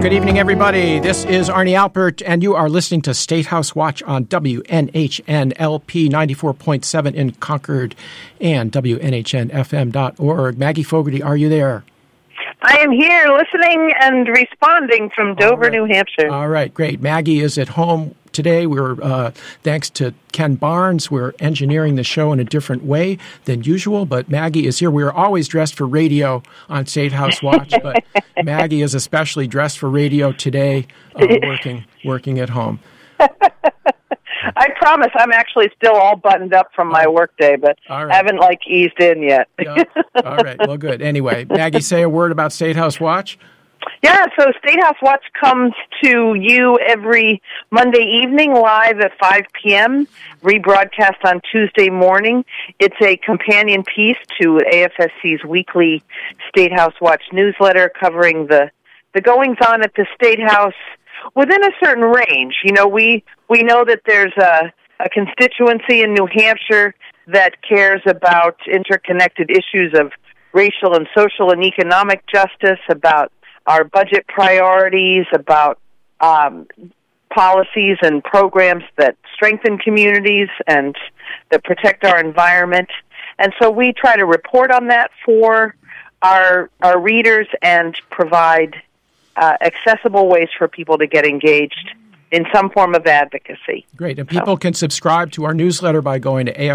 Good evening, everybody. This is Arnie Alpert, and you are listening to State House Watch on WNHN LP 94.7 in Concord and WNHNFM.org. Maggie Fogarty, are you there? I am here listening and responding from Dover, New Hampshire. All right, great. Maggie is at home today. We're, thanks to Ken Barnes, we're engineering the show in a different way than usual, but Maggie is here. We are always dressed for radio on State House Watch, but Maggie is especially dressed for radio today, working at home. I promise I'm actually still all buttoned up from my workday, but I haven't eased in yet. Yeah. All right. Well, good. Anyway, Maggie, say a word about State House Watch. Yeah, so State House Watch comes to you every Monday evening live at 5 p.m., rebroadcast on Tuesday morning. It's a companion piece to AFSC's weekly State House Watch newsletter covering the goings-on at the State House within a certain range. You know, we know that there's a constituency in New Hampshire that cares about interconnected issues of racial and social and economic justice, about our budget priorities, about policies and programs that strengthen communities and that protect our environment. And so we try to report on that for our readers and provide accessible ways for people to get engaged in some form of advocacy. Great. And people can subscribe to our newsletter by going to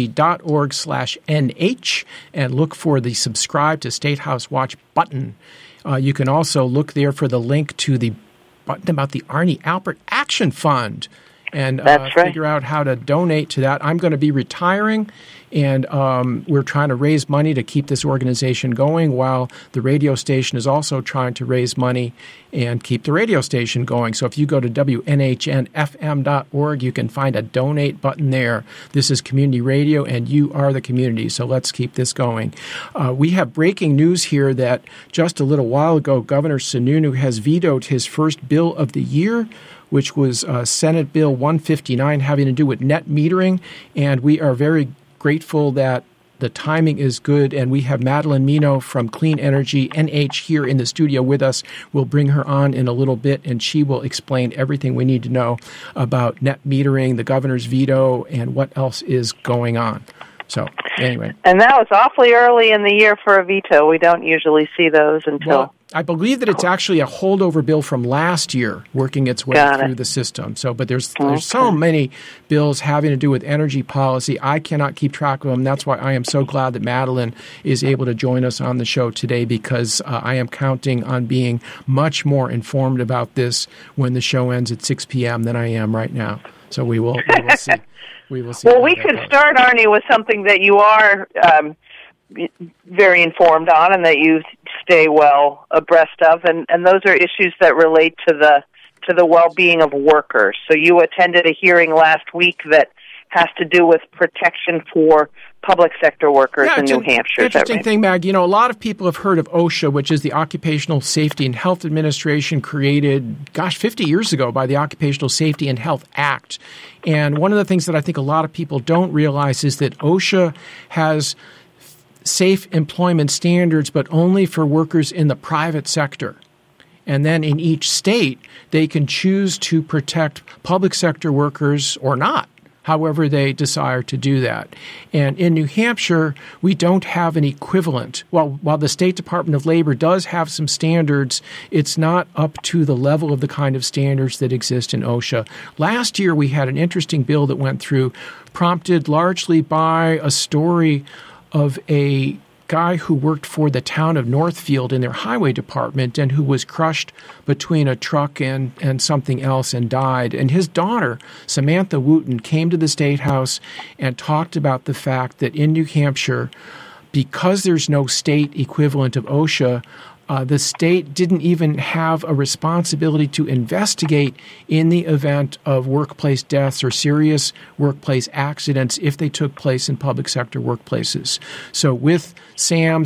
afsc.org/nh and look for the Subscribe to State House Watch button. You can also look there for the link to the button about the Arnie Alpert Action Fund and figure out how to donate to that. I'm going to be retiring, and we're trying to raise money to keep this organization going while the radio station is also trying to raise money and keep the radio station going. So if you go to WNHNFM.org, you can find a donate button there. This is community radio, and you are the community, so let's keep this going. We have breaking news here that just a little while ago, Governor Sununu has vetoed his first bill of the year, which was Senate Bill 159 having to do with net metering, and we are very grateful that the timing is good, and we have Madeline Mino from Clean Energy NH here in the studio with us. We'll bring her on in a little bit, and she will explain everything we need to know about net metering, the governor's veto, and what else is going on. So, anyway. And that was awfully early in the year for a veto. We don't usually see those until... Well, I believe that it's actually a holdover bill from last year working its way through the system. So, but there's so many bills having to do with energy policy. I cannot keep track of them. That's why I am so glad that Madeline is able to join us on the show today, because I am counting on being much more informed about this when the show ends at 6 p.m. than I am right now. So we will see. We will see. Well, we could start, Arnie, with something that you are very informed on and that you stay well abreast of, and those are issues that relate to the well-being of workers. So you attended a hearing last week that has to do with protection for public sector workers in New Hampshire. Interesting thing, Mag. You know, a lot of people have heard of OSHA, which is the Occupational Safety and Health Administration, created, 50 years ago by the Occupational Safety and Health Act. And one of the things that I think a lot of people don't realize is that OSHA has safe employment standards, but only for workers in the private sector. And then in each state, they can choose to protect public sector workers or not, however they desire to do that. And in New Hampshire, we don't have an equivalent. While the State Department of Labor does have some standards, it's not up to the level of the kind of standards that exist in OSHA. Last year, we had an interesting bill that went through, prompted largely by a story of a guy who worked for the town of Northfield in their highway department and who was crushed between a truck and something else and died. And his daughter, Samantha Wooten, came to the State House and talked about the fact that in New Hampshire, because there's no state equivalent of OSHA, the state didn't even have a responsibility to investigate in the event of workplace deaths or serious workplace accidents if they took place in public sector workplaces. So with Sam's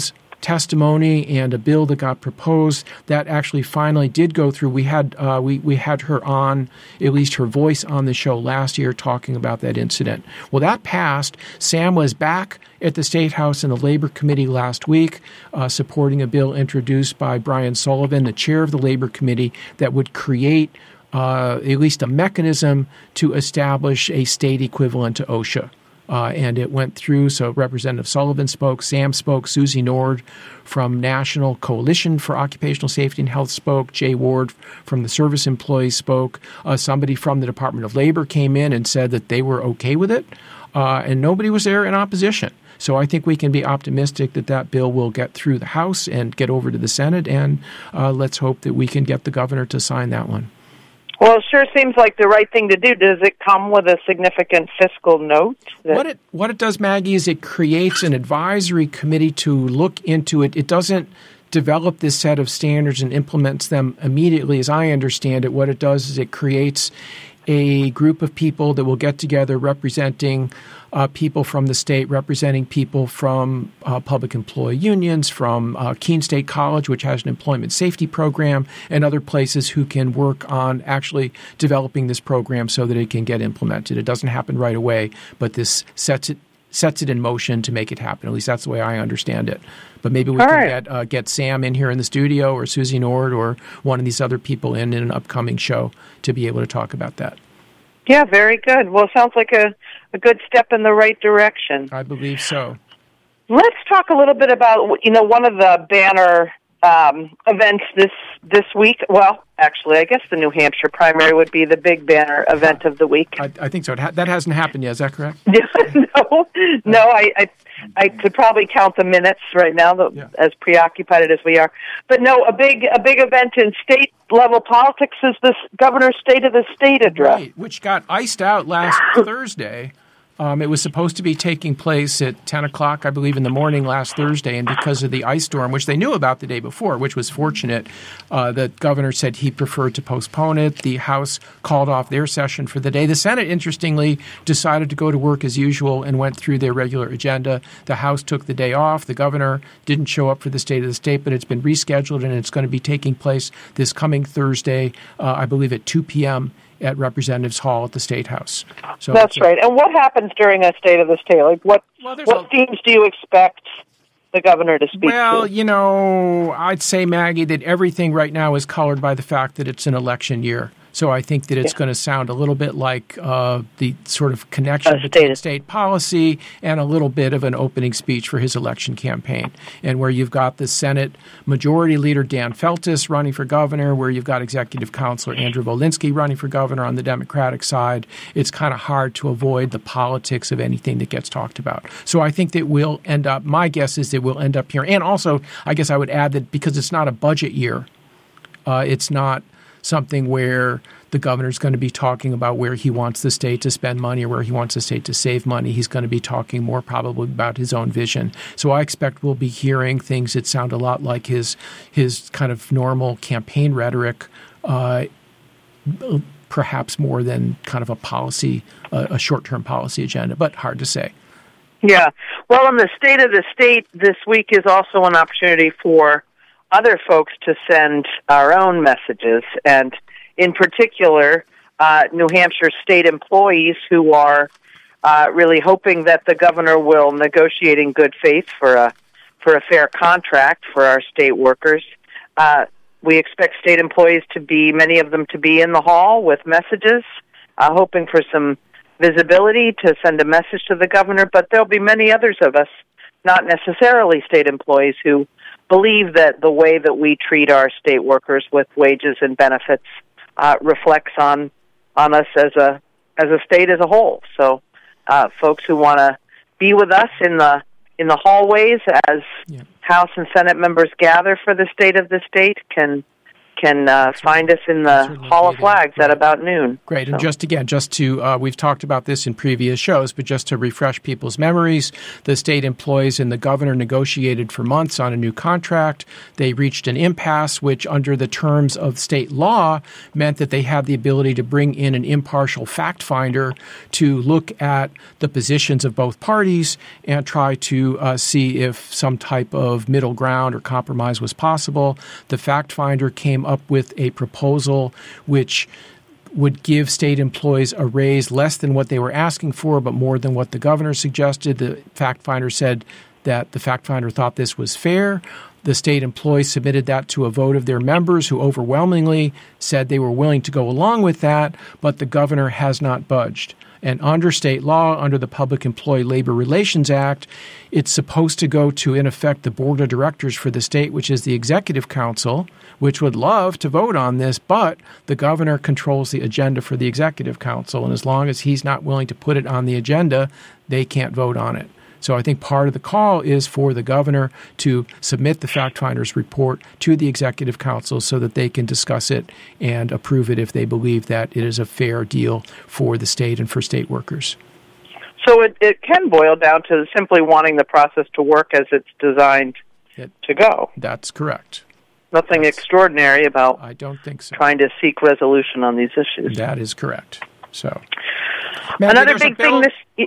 testimony and a bill that got proposed that actually finally did go through. We had her on, at least her voice on the show last year talking about that incident. Well, that passed. Sam was back at the State House in the Labor Committee last week, supporting a bill introduced by Brian Sullivan, the chair of the Labor Committee, that would create at least a mechanism to establish a state equivalent to OSHA. And it went through, so Representative Sullivan spoke, Sam spoke, Susie Nord from National Coalition for Occupational Safety and Health spoke, Jay Ward from the Service Employees spoke, somebody from the Department of Labor came in and said that they were okay with it, and nobody was there in opposition. So I think we can be optimistic that that bill will get through the House and get over to the Senate, and let's hope that we can get the governor to sign that one. Well, it sure seems like the right thing to do. Does it come with a significant fiscal note? What it does, Maggie, is it creates an advisory committee to look into it. It doesn't develop this set of standards and implements them immediately, as I understand it. What it does is it creates a group of people that will get together representing people from the state, representing people from public employee unions, from Keene State College, which has an employment safety program, and other places who can work on actually developing this program so that it can get implemented. It doesn't happen right away, but this sets it in motion to make it happen. At least that's the way I understand it. But maybe we can get Sam in here in the studio, or Susie Nord, or one of these other people in an upcoming show to be able to talk about that. Yeah, very good. Well, it sounds like a good step in the right direction. I believe so. Let's talk a little bit about, one of the banner events this week. Well, actually, I guess the New Hampshire primary would be the big banner event of the week. I think so. That hasn't happened yet. Is that correct? No. I could probably count the minutes right now, as preoccupied as we are. But no, a big event in state-level politics is this Governor's State of the State address. Right, which got iced out last Thursday. It was supposed to be taking place at 10 o'clock, I believe, in the morning last Thursday, and because of the ice storm, which they knew about the day before, which was fortunate, the governor said he preferred to postpone it. The House called off their session for the day. The Senate, interestingly, decided to go to work as usual and went through their regular agenda. The House took the day off. The governor didn't show up for the State of the State, but it's been rescheduled, and it's going to be taking place this coming Thursday, I believe, at 2 p.m., at Representatives Hall at the State House. So that's right. And what happens during a State of the State? Like what themes do you expect the governor to speak to? Well, I'd say, Maggie, that everything right now is colored by the fact that it's an election year. So I think that it's going to sound a little bit like the sort of connection between state policy and a little bit of an opening speech for his election campaign. And where you've got the Senate Majority Leader Dan Feltus running for governor, where you've got Executive Counselor Andrew Volinsky running for governor on the Democratic side, it's kind of hard to avoid the politics of anything that gets talked about. So I think that we'll end up, my guess is that we'll end up here. And also, I guess I would add that because it's not a budget year, it's not something where the governor's going to be talking about where he wants the state to spend money or where he wants the state to save money. He's going to be talking more probably about his own vision. So I expect we'll be hearing things that sound a lot like his kind of normal campaign rhetoric, perhaps more than kind of a short-term policy agenda, but hard to say. Yeah. Well, in the State of the State this week is also an opportunity for other folks to send our own messages, and in particular, New Hampshire state employees who are really hoping that the governor will negotiate in good faith for a fair contract for our state workers. We expect state employees many of them to be in the hall with messages, hoping for some visibility to send a message to the governor, but there'll be many others of us, not necessarily state employees, who believe that the way that we treat our state workers with wages and benefits reflects on us as a state as a whole. So, folks who want to be with us in the hallways as House and Senate members gather for the State of the State can can find us in the Hall of Flags at about noon. Great. And we've talked about this in previous shows, but just to refresh people's memories, the state employees and the governor negotiated for months on a new contract. They reached an impasse, which under the terms of state law meant that they had the ability to bring in an impartial fact finder to look at the positions of both parties and try to see if some type of middle ground or compromise was possible. The fact finder came up with a proposal which would give state employees a raise less than what they were asking for, but more than what the governor suggested. The fact finder said that the fact finder thought this was fair. The state employees submitted that to a vote of their members, who overwhelmingly said they were willing to go along with that, but the governor has not budged. And under state law, under the Public Employee Labor Relations Act, it's supposed to go to, in effect, the board of directors for the state, which is the executive council, which would love to vote on this, but the governor controls the agenda for the executive council. And as long as he's not willing to put it on the agenda, they can't vote on it. So I think part of the call is for the governor to submit the fact finder's report to the executive council so that they can discuss it and approve it if they believe that it is a fair deal for the state and for state workers. So it can boil down to simply wanting the process to work as it's designed to go. That's correct. Nothing extraordinary about I don't think so. Trying to seek resolution on these issues. That is correct. So, Maggie, another big thing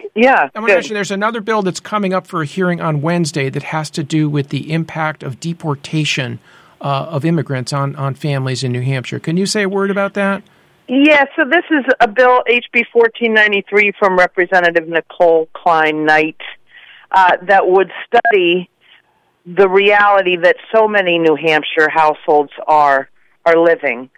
I want to mention there's another bill that's coming up for a hearing on Wednesday that has to do with the impact of deportation of immigrants on families in New Hampshire. Can you say a word about that? Yeah, so this is a bill, HB 1493, from Representative Nicole Klein-Knight, that would study the reality that so many New Hampshire households are living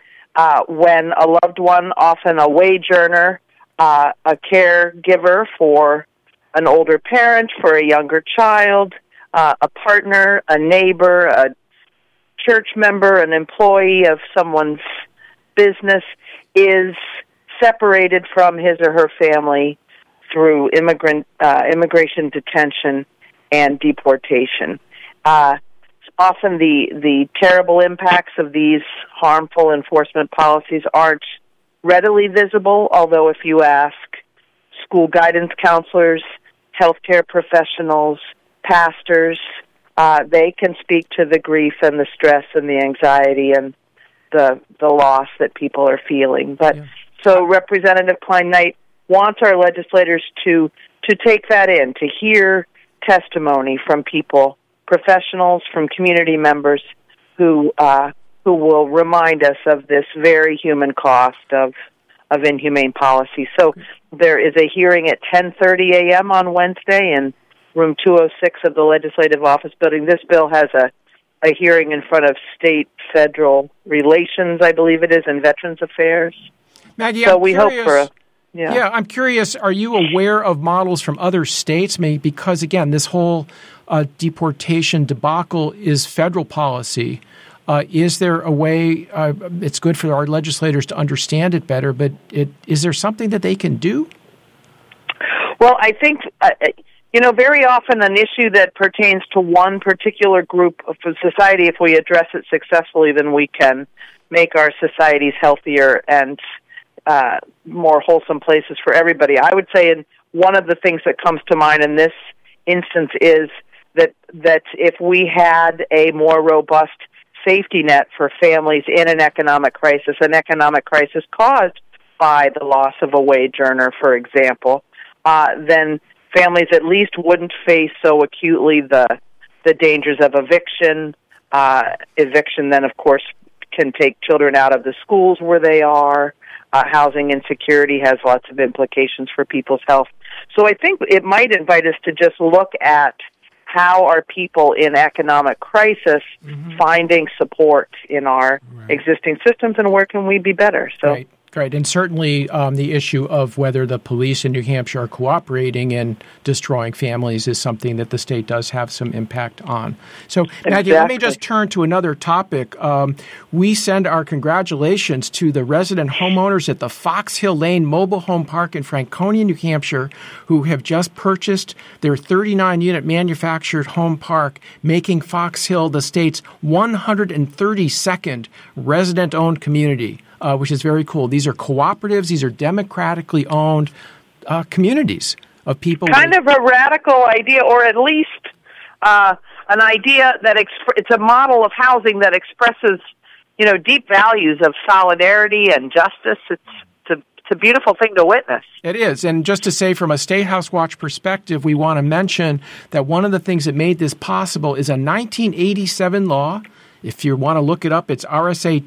when a loved one, often a wage earner, a caregiver for an older parent, for a younger child, a partner, a neighbor, a church member, an employee of someone's business, is separated from his or her family through immigration detention and deportation. Often the terrible impacts of these harmful enforcement policies aren't readily visible, although if you ask school guidance counselors, healthcare professionals, pastors, they can speak to the grief and the stress and the anxiety and the loss that people are feeling. But so Representative Klein-Knight wants our legislators to take that in, to hear testimony from people, professionals, from community members who will remind us of this very human cost of inhumane policy. So there is a hearing at 10:30 a.m. on Wednesday in room 206 of the Legislative Office Building. This bill has a hearing in front of State-Federal Relations, I believe it is, and Veterans Affairs. Maggie, so we hope for I'm curious, are you aware of models from other states? Maybe because, again, this whole deportation debacle is federal policy. Is there a way, it's good for our legislators to understand it better, but is there something that they can do? Well, I think, very often an issue that pertains to one particular group of society, if we address it successfully, then we can make our societies healthier and more wholesome places for everybody. I would say one of the things that comes to mind in this instance is that if we had a more robust safety net for families in an economic crisis caused by the loss of a wage earner, for example, then families at least wouldn't face so acutely the dangers of eviction. Eviction then, of course, can take children out of the schools where they are. Housing insecurity has lots of implications for people's health. So I think it might invite us to just look at how are people in economic crisis finding support in our existing systems, and where can we be better? So Great. And certainly the issue of whether the police in New Hampshire are cooperating in destroying families is something that the state does have some impact on. So, Maggie, let me just turn to another topic. We send our congratulations to the resident homeowners at the Fox Hill Lane Mobile Home Park in Franconia, New Hampshire, who have just purchased their 39-unit manufactured home park, making Fox Hill the state's 132nd resident-owned community. Which is very cool. These are cooperatives. These are democratically owned communities of people. Kind of a radical idea, or at least an idea that it's a model of housing that expresses, deep values of solidarity and justice. It's a beautiful thing to witness. It is. And just to say, from a State House Watch perspective, we want to mention that one of the things that made this possible is a 1987 law. If you want to look it up, it's RSA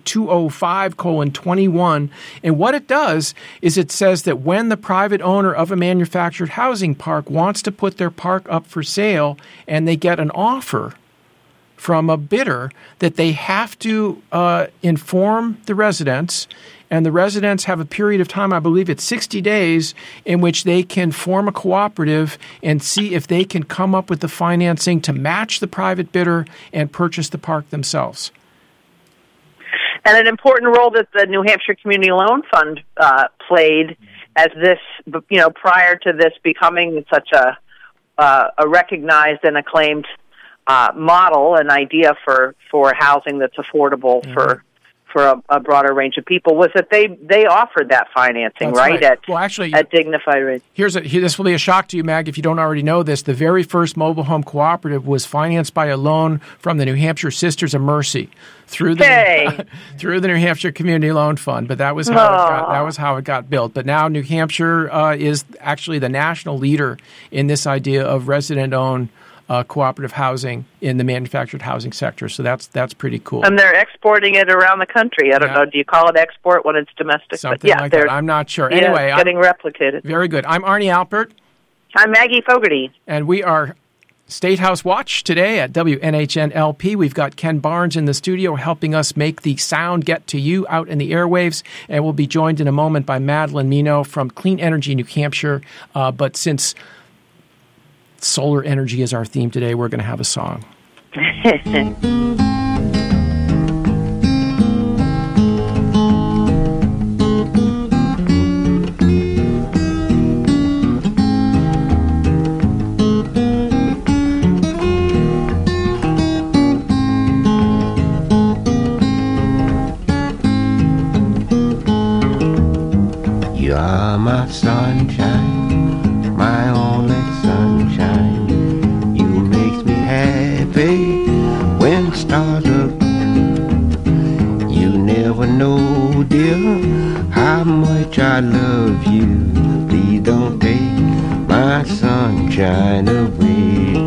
205:21. And what it does is it says that when the private owner of a manufactured housing park wants to put their park up for sale and they get an offer from a bidder, that they have to inform the residents, and the residents have a period of time, I believe it's 60 days, in which they can form a cooperative and see if they can come up with the financing to match the private bidder and purchase the park themselves. And an important role that the New Hampshire Community Loan Fund played as this, prior to this becoming such a recognized and acclaimed model, an idea for housing that's affordable for a broader range of people, was that they offered that financing. That's right. At dignified rates. This will be a shock to you, Mag, if you don't already know this. The very first mobile home cooperative was financed by a loan from the New Hampshire Sisters of Mercy through the New Hampshire Community Loan Fund. But that was how it got built. But now New Hampshire is actually the national leader in this idea of resident-owned cooperative housing in the manufactured housing sector. So that's pretty cool. And they're exporting it around the country. I don't know. Do you call it export when it's domestic? Something like that. I'm not sure. Anyway, it's getting replicated. Very good. I'm Arnie Alpert. I'm Maggie Fogarty. And we are State House Watch today at WNHN-LP. We've got Ken Barnes in the studio helping us make the sound get to you out in the airwaves. And we'll be joined in a moment by Madeline Mino from Clean Energy New Hampshire. But since solar energy is our theme today, we're going to have a song. You are my sunshine, my only sunshine. You make me happy when stars up. You never know, dear, how much I love you. Please don't take my sunshine away.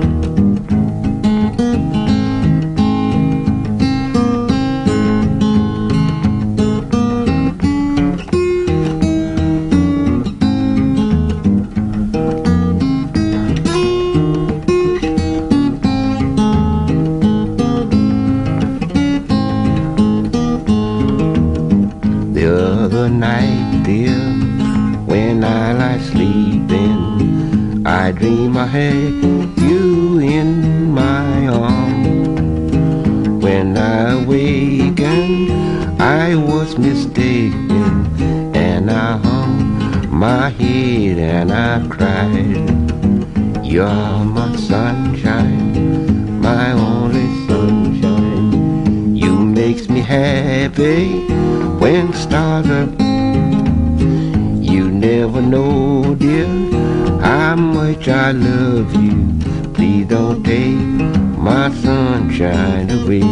Night, dear, when I lie sleeping, I dream I had you in my arms. When I awakened, I was mistaken, and I hung my head and I cried. You're my sunshine, my only sunshine. You makes me happy when stars up. You never know, dear, how much I love you. Please don't take my sunshine away.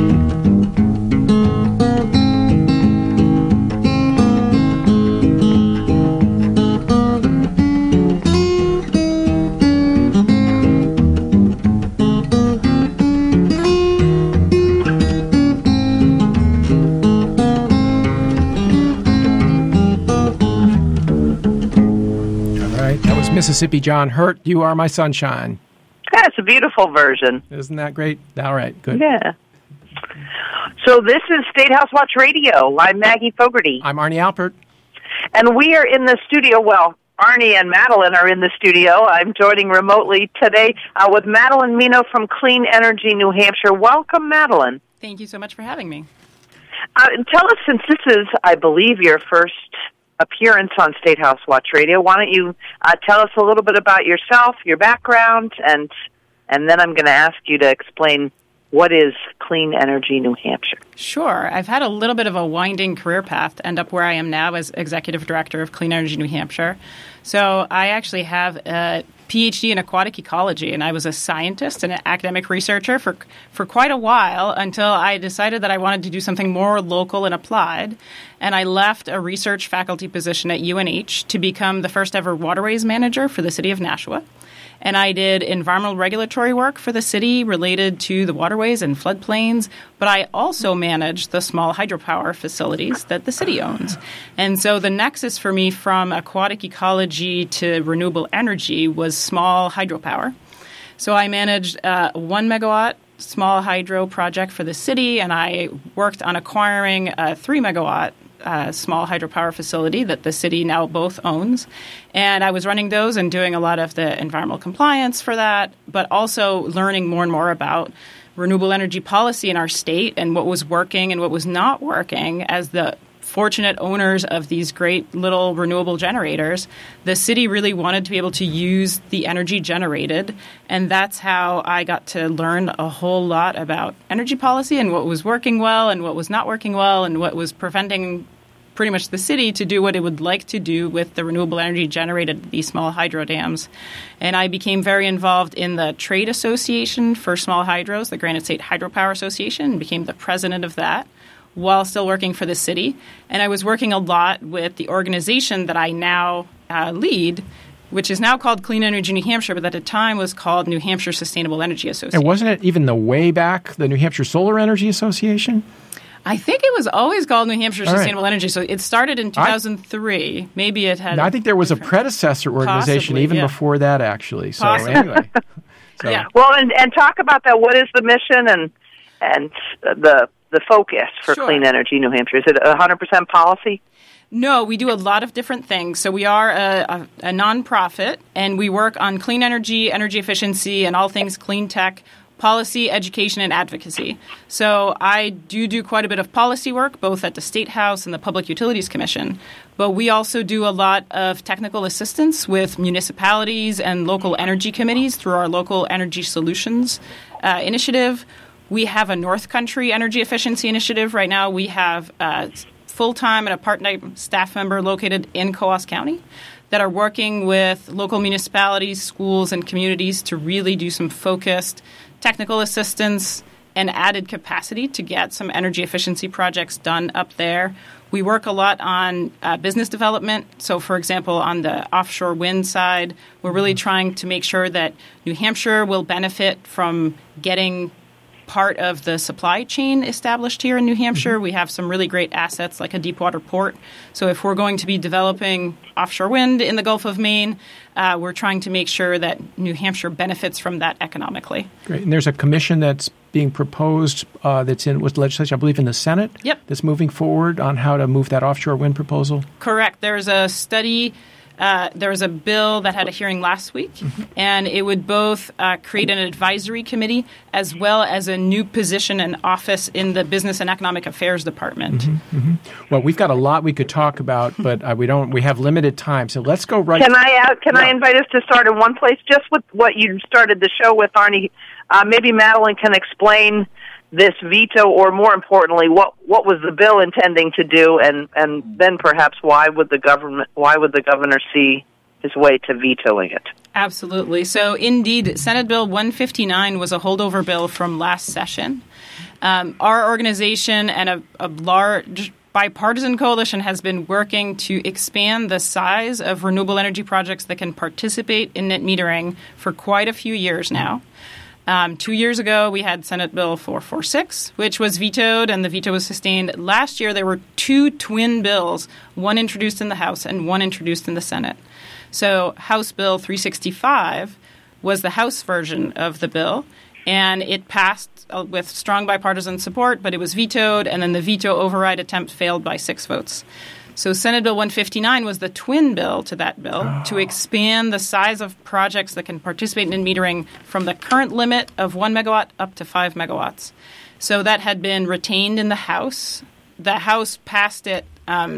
Mississippi John Hurt, You Are My Sunshine. That's a beautiful version. Isn't that great? All right, good. Yeah. So this is State House Watch Radio. I'm Maggie Fogarty. I'm Arnie Alpert. And we are in the studio, well, Arnie and Madeline are in the studio. I'm joining remotely today with Madeline Mino from Clean Energy New Hampshire. Welcome, Madeline. Thank you so much for having me. Tell us, since this is, I believe, your first appearance on State House Watch Radio, why don't you tell us a little bit about yourself, your background, and then I'm going to ask you to explain what is Clean Energy New Hampshire. Sure. I've had a little bit of a winding career path to end up where I am now as Executive Director of Clean Energy New Hampshire. So I actually have a PhD in aquatic ecology, and I was a scientist and an academic researcher for quite a while until I decided that I wanted to do something more local and applied. And I left a research faculty position at UNH to become the first ever waterways manager for the city of Nashua. And I did environmental regulatory work for the city related to the waterways and floodplains, but I also managed the small hydropower facilities that the city owns. And so the nexus for me from aquatic ecology to renewable energy was small hydropower. So I managed a 1 megawatt small hydro project for the city, and I worked on acquiring a 3 megawatt small hydropower facility that the city now both owns. And I was running those and doing a lot of the environmental compliance for that, but also learning more and more about renewable energy policy in our state and what was working and what was not working. As the fortunate owners of these great little renewable generators, the city really wanted to be able to use the energy generated, and that's how I got to learn a whole lot about energy policy and what was working well and what was not working well and what was preventing pretty much the city to do what it would like to do with the renewable energy generated at these small hydro dams. And I became very involved in the trade association for small hydros, the Granite State Hydropower Association, and became the president of that while still working for the city. And I was working a lot with the organization that I now lead, which is now called Clean Energy New Hampshire, but at the time was called New Hampshire Sustainable Energy Association. And wasn't it even the way back, the New Hampshire Solar Energy Association? I think it was always called New Hampshire Sustainable Energy. So it started in 2003. Maybe it had. I think there was a predecessor organization before that, actually. So anyway. Yeah. Well, and talk about that. What is the mission and the focus for Clean Energy New Hampshire? Is it 100% policy? No, we do a lot of different things. So we are a nonprofit, and we work on clean energy, energy efficiency, and all things clean tech, policy, education, and advocacy. So I do quite a bit of policy work, both at the State House and the Public Utilities Commission. But we also do a lot of technical assistance with municipalities and local energy committees through our Local Energy Solutions initiative. We have a North Country Energy Efficiency Initiative. Right now we have a full-time and a part-time staff member located in Coos County that are working with local municipalities, schools, and communities to really do some focused technical assistance and added capacity to get some energy efficiency projects done up there. We work a lot on business development. So, for example, on the offshore wind side, we're really trying to make sure that New Hampshire will benefit from getting part of the supply chain established here in New Hampshire. We have some really great assets like a deepwater port. So if we're going to be developing offshore wind in the Gulf of Maine, we're trying to make sure that New Hampshire benefits from that economically. Great. And there's a commission that's being proposed that's in with legislation, I believe, in the Senate. Yep. That's moving forward on how to move that offshore wind proposal. Correct. There's a study. There was a bill that had a hearing last week, and it would both create an advisory committee as well as a new position and office in the Business and Economic Affairs Department. Well, we've got a lot we could talk about, but we have limited time, so let's go right. Can I invite us to start in one place, just with what you started the show with, Arnie? Maybe Madeline can explain this veto, or more importantly, what was the bill intending to do, and then perhaps why would the governor see his way to vetoing it? Absolutely. So indeed, Senate Bill 159 was a holdover bill from last session. Our organization and a large bipartisan coalition has been working to expand the size of renewable energy projects that can participate in net metering for quite a few years now. 2 years ago, we had Senate Bill 446, which was vetoed, and the veto was sustained. Last year, there were two twin bills, one introduced in the House and one introduced in the Senate. So House Bill 365 was the House version of the bill, and it passed with strong bipartisan support, but it was vetoed, and then the veto override attempt failed by 6 votes. So Senate Bill 159 was the twin bill to that bill to expand the size of projects that can participate in metering from the current limit of 1 megawatt up to 5 megawatts. So that had been retained in the House. The House passed it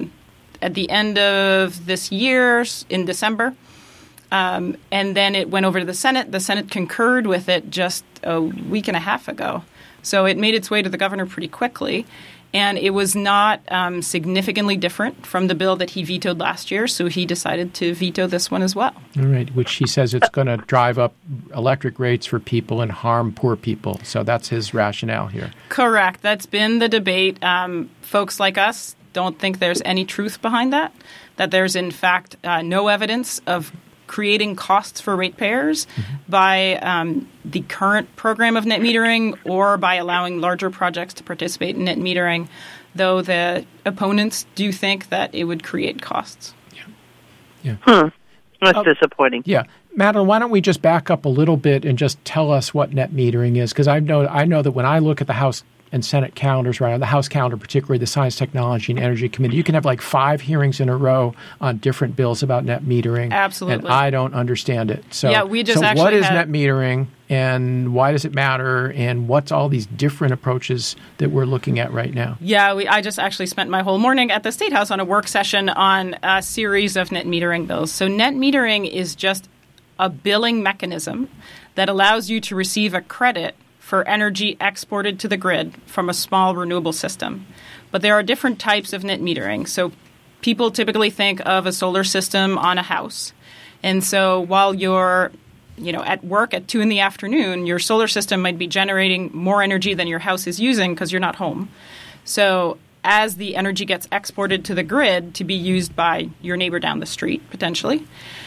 at the end of this year in December. And then it went over to the Senate. The Senate concurred with it just a week and a half ago. So it made its way to the governor pretty quickly. And it was not significantly different from the bill that he vetoed last year, so he decided to veto this one as well. All right, which he says it's going to drive up electric rates for people and harm poor people. So that's his rationale here. Correct. That's been the debate. Folks like us don't think there's any truth behind that there's, in fact, no evidence of creating costs for ratepayers by the current program of net metering or by allowing larger projects to participate in net metering, though the opponents do think that it would create costs. That's disappointing. Yeah. Madeline, why don't we just back up a little bit and just tell us what net metering is? Because I know that when I look at the House and Senate calendars right now, the House calendar, particularly the Science, Technology, and Energy Committee, you can have like 5 hearings in a row on different bills about net metering. Absolutely. And I don't understand it. So, we just actually what is net metering and why does it matter and what's all these different approaches that we're looking at right now? Yeah, I just actually spent my whole morning at the State House on a work session on a series of net metering bills. So net metering is just a billing mechanism that allows you to receive a credit for energy exported to the grid from a small renewable system. But there are different types of net metering. So people typically think of a solar system on a house. And so while you're at work at 2 p.m, your solar system might be generating more energy than your house is using because you're not home. So as the energy gets exported to the grid to be used by your neighbor down the street, potentially,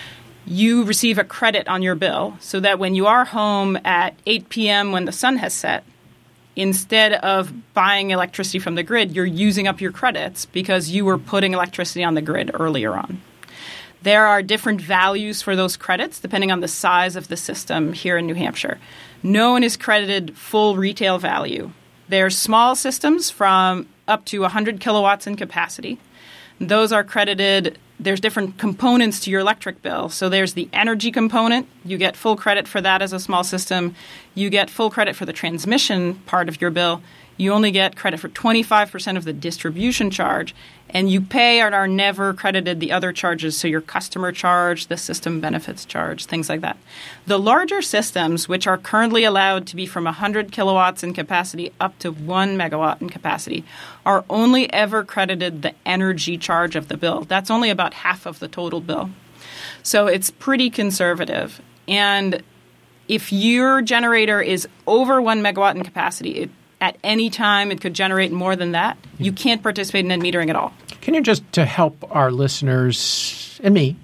you receive a credit on your bill so that when you are home at 8 p.m. when the sun has set, instead of buying electricity from the grid, you're using up your credits because you were putting electricity on the grid earlier on. There are different values for those credits depending on the size of the system here in New Hampshire. No one is credited full retail value. There's small systems from up to 100 kilowatts in capacity. Those are credited. There's different components to your electric bill. So there's the energy component. You get full credit for that as a small system. You get full credit for the transmission part of your bill. You only get credit for 25% of the distribution charge. And you pay and are never credited the other charges, so your customer charge, the system benefits charge, things like that. The larger systems, which are currently allowed to be from 100 kilowatts in capacity up to 1 megawatt in capacity, are only ever credited the energy charge of the bill. That's only about half of the total bill. So it's pretty conservative. And if your generator is over 1 megawatt in capacity, at any time it could generate more than that, you can't participate in net metering at all. Can you just, to help our listeners and me,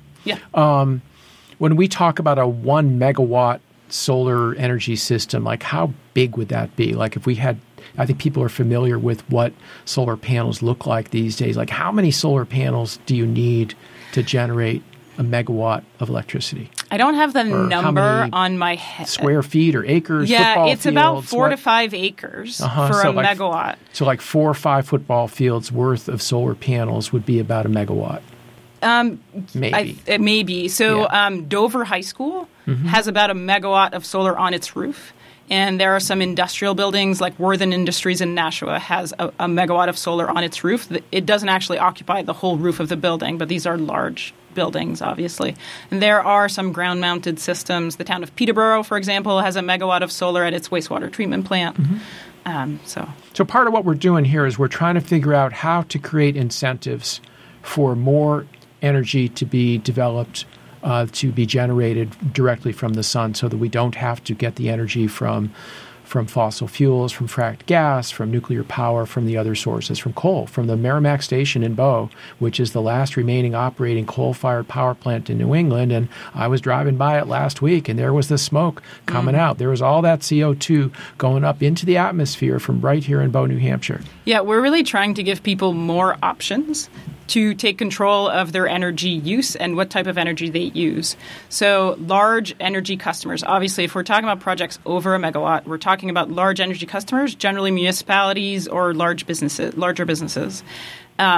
when we talk about a 1 megawatt solar energy system, like how big would that be? Like if we had, I think people are familiar with what solar panels look like these days. Like how many solar panels do you need to generate a megawatt of electricity? I don't have the number on my head. Square feet or acres? Yeah, it's about 4 to 5 acres for a megawatt. So like 4 or 5 football fields worth of solar panels would be about a megawatt. Maybe. It may be. So Dover High School has about a megawatt of solar on its roof. And there are some industrial buildings like Worthen Industries in Nashua has a megawatt of solar on its roof. It doesn't actually occupy the whole roof of the building, but these are large buildings, obviously. And there are some ground-mounted systems. The town of Peterborough, for example, has a megawatt of solar at its wastewater treatment plant. So part of what we're doing here is we're trying to figure out how to create incentives for more energy to be developed, to be generated directly from the sun so that we don't have to get the energy from fossil fuels, from fracked gas, from nuclear power, from the other sources, from coal, from the Merrimack Station in Bow, which is the last remaining operating coal-fired power plant in New England. And I was driving by it last week, and there was the smoke coming out. There was all that CO2 going up into the atmosphere from right here in Bow, New Hampshire. Yeah, we're really trying to give people more options to take control of their energy use and what type of energy they use. So large energy customers, obviously, if we're talking about projects over a megawatt, we're talking about large energy customers, generally municipalities or larger businesses.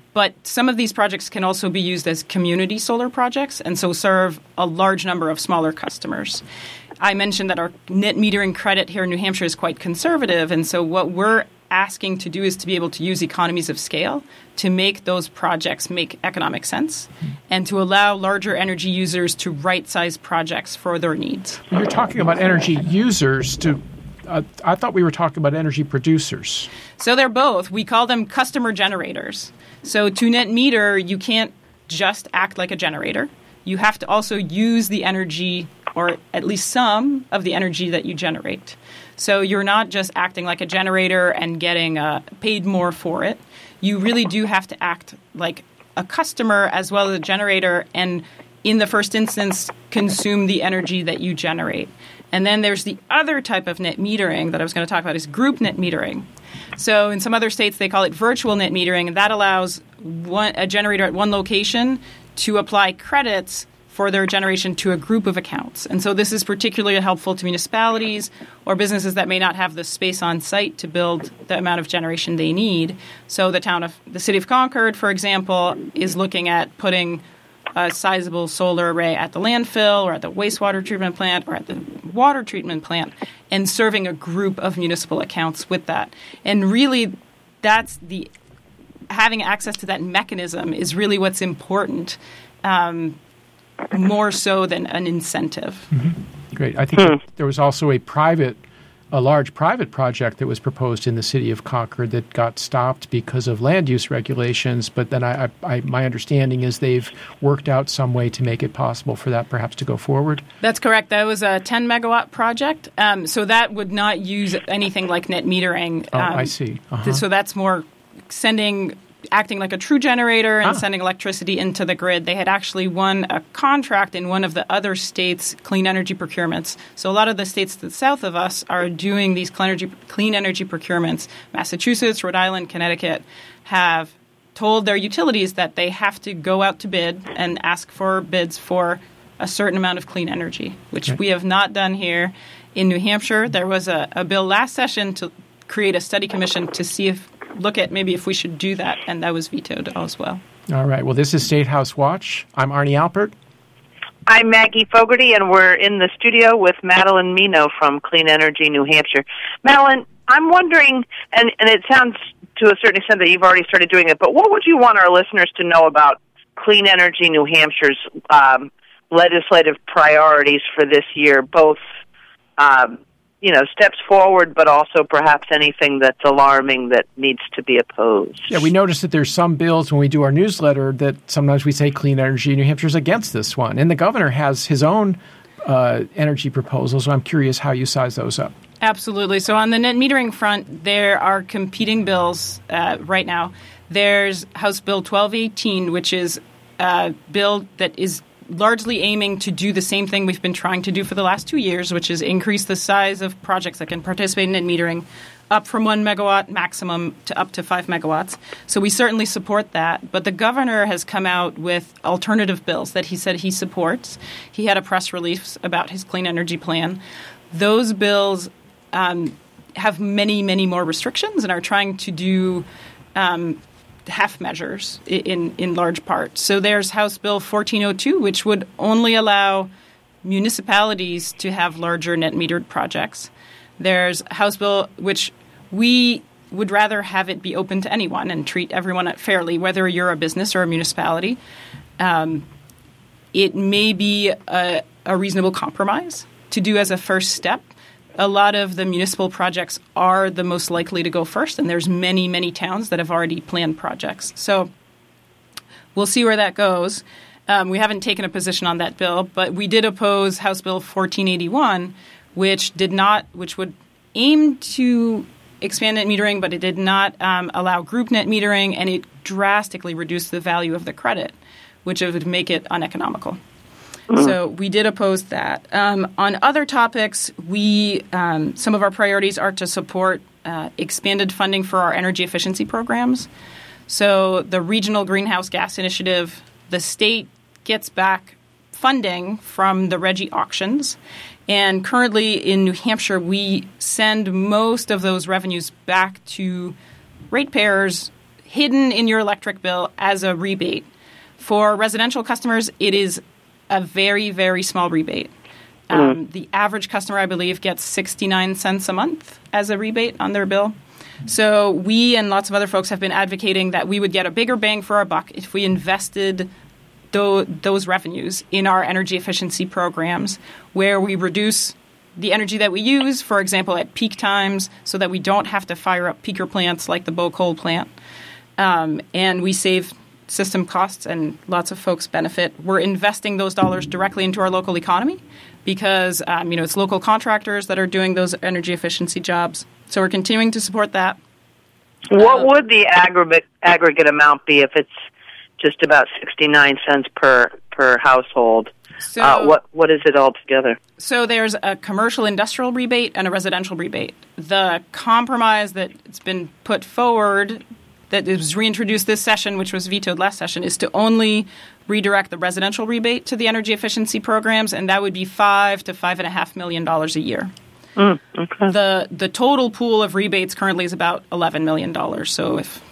But some of these projects can also be used as community solar projects and so serve a large number of smaller customers. I mentioned that our net metering credit here in New Hampshire is quite conservative, and so what we're asking to do is to be able to use economies of scale to make those projects make economic sense and to allow larger energy users to right-size projects for their needs. You're talking about energy users I thought we were talking about energy producers. So they're both. We call them customer generators. So to net meter, you can't just act like a generator. You have to also use the energy, or at least some of the energy that you generate. So you're not just acting like a generator and getting paid more for it. You really do have to act like a customer as well as a generator, and in the first instance, consume the energy that you generate. And then there's the other type of net metering that I was going to talk about is group net metering. So in some other states, they call it virtual net metering, and that allows a generator at one location to apply credits for their generation to a group of accounts. And so this is particularly helpful to municipalities or businesses that may not have the space on site to build the amount of generation they need. So the city of Concord, for example, is looking at putting a sizable solar array at the landfill or at the wastewater treatment plant or at the water treatment plant and serving a group of municipal accounts with that. And really, having access to that mechanism is really what's important, more so than an incentive. Mm-hmm. Great. I think there was also a large private project that was proposed in the city of Concord that got stopped because of land use regulations. But then my understanding is they've worked out some way to make it possible for that perhaps to go forward. That's correct. That was a 10-megawatt project. So that would not use anything like net metering. I see. Uh-huh. So that's more acting like a true generator and sending electricity into the grid. They had actually won a contract in one of the other states' clean energy procurements. So a lot of the states to the south of us are doing these clean energy procurements. Massachusetts, Rhode Island, Connecticut have told their utilities that they have to go out to bid and ask for bids for a certain amount of clean energy, which we have not done here in New Hampshire. There was a bill last session to create a study commission to look at maybe if we should do that, and that was vetoed as well. All right. Well, this is State House Watch. I'm Arnie Alpert. I'm Maggie Fogarty, and we're in the studio with Madeline Mino from Clean Energy New Hampshire. Madeline, I'm wondering, and it sounds to a certain extent that you've already started doing it, but what would you want our listeners to know about Clean Energy New Hampshire's legislative priorities for this year, both steps forward, but also perhaps anything that's alarming that needs to be opposed? Yeah, we noticed that there's some bills when we do our newsletter that sometimes we say Clean Energy New Hampshire's against this one. And the governor has his own energy proposals, so I'm curious how you size those up. Absolutely. So on the net metering front, there are competing bills right now. There's House Bill 1218, which is a bill that is largely aiming to do the same thing we've been trying to do for the last 2 years, which is increase the size of projects that can participate in net metering up from 1 megawatt maximum to up to 5 megawatts. So we certainly support that. But the governor has come out with alternative bills that he said he supports. He had a press release about his clean energy plan. Those bills have many, many more restrictions and are trying to do half measures in large part. So there's House Bill 1402, which would only allow municipalities to have larger net metered projects. There's House Bill, which we would rather have it be open to anyone and treat everyone fairly, whether you're a business or a municipality. It may be a reasonable compromise to do as a first step. A lot of the municipal projects are the most likely to go first, and there's many, many towns that have already planned projects. So we'll see where that goes. We haven't taken a position on that bill, but we did oppose House Bill 1481, which would aim to expand net metering, but it did not allow group net metering, and it drastically reduced the value of the credit, which would make it uneconomical. So we did oppose that. On other topics, some of our priorities are to support expanded funding for our energy efficiency programs. So the Regional Greenhouse Gas Initiative, the state gets back funding from the RGGI auctions. And currently in New Hampshire, we send most of those revenues back to ratepayers hidden in your electric bill as a rebate. For residential customers, it is a very, very small rebate. The average customer, I believe, gets 69 cents a month as a rebate on their bill. So we and lots of other folks have been advocating that we would get a bigger bang for our buck if we invested those revenues in our energy efficiency programs, where we reduce the energy that we use, for example, at peak times, so that we don't have to fire up peaker plants like the Bow Coal plant. And we save system costs, and lots of folks benefit. We're investing those dollars directly into our local economy because it's local contractors that are doing those energy efficiency jobs. So we're continuing to support that. What would the aggregate amount be if it's just about 69 cents per household? So, what is it altogether? So there's a commercial industrial rebate and a residential rebate. The compromise that's been put forward, that was reintroduced this session, which was vetoed last session, is to only redirect the residential rebate to the energy efficiency programs, and that would be $5 to $5.5 million a year. Okay. The total pool of rebates currently is about $11 million. So if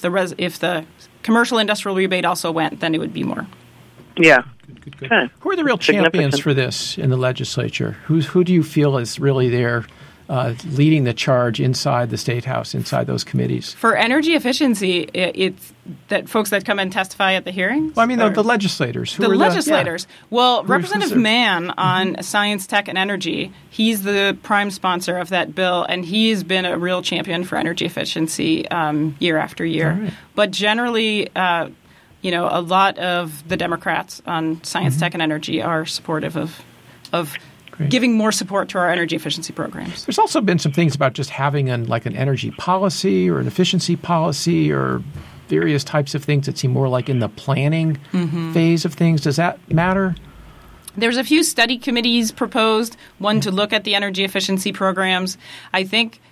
the commercial industrial rebate also went, then it would be more. Yeah. Good. Okay. Who are the real champions for this in the legislature? Who do you feel is really there leading the charge inside the State House, inside those committees? For energy efficiency, it's that folks that come and testify at the hearings? Well, I mean, the legislators. The legislators. Yeah. Well, Representative Mann on Science, Tech, and Energy, he's the prime sponsor of that bill, and he's been a real champion for energy efficiency year after year. Right. But generally, a lot of the Democrats on Science, Tech, and Energy are supportive of giving more support to our energy efficiency programs. There's also been some things about just having an energy policy or an efficiency policy or various types of things that seem more like in the planning phase of things. Does that matter? There's a few study committees proposed, one to look at the energy efficiency programs. I think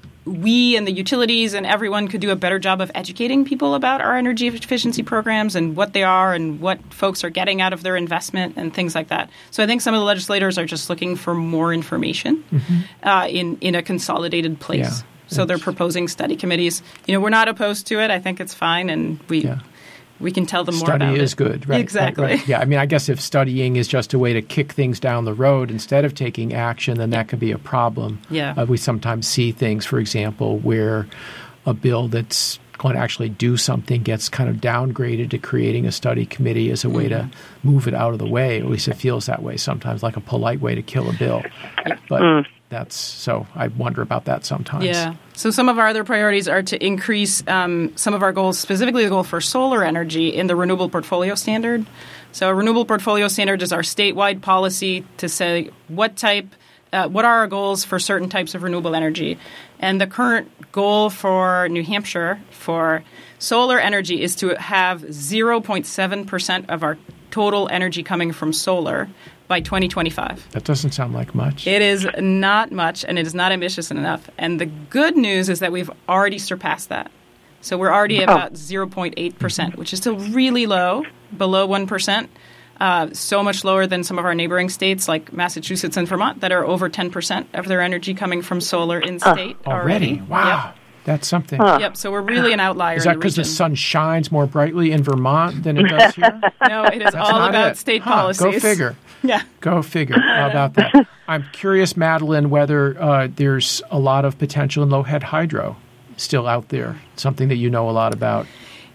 we and the utilities and everyone could do a better job of educating people about our energy efficiency programs and what they are and what folks are getting out of their investment and things like that. So I think some of the legislators are just looking for more information in a consolidated place. Yeah. So they're proposing study committees. We're not opposed to it. I think it's fine, and we can tell them more about it. Study is good, right? Exactly. Right. Yeah, I mean, I guess if studying is just a way to kick things down the road instead of taking action, then that could be a problem. Yeah. We sometimes see things, for example, where a bill that's going to actually do something gets kind of downgraded to creating a study committee as a way to move it out of the way. At least it feels that way sometimes, like a polite way to kill a bill. But so I wonder about that sometimes. Yeah. So some of our other priorities are to increase some of our goals, specifically the goal for solar energy in the Renewable Portfolio Standard. So a Renewable Portfolio Standard is our statewide policy to say what are our goals for certain types of renewable energy. And the current goal for New Hampshire for solar energy is to have 0.7% of our total energy coming from solar by 2025. That doesn't sound like much. It is not much, and it is not ambitious enough. And the good news is that we've already surpassed that. So we're already about 0.8%, which is still really low, below 1%. So much lower than some of our neighboring states like Massachusetts and Vermont that are over 10% of their energy coming from solar in-state already. Wow. Yep. That's something. Yep, so we're really an outlier. Is that because the sun shines more brightly in Vermont than it does here? No, it is all about state policies. Go figure. Yeah. Go figure. How about that? I'm curious, Madeline, whether there's a lot of potential in low-head hydro still out there, something that you know a lot about.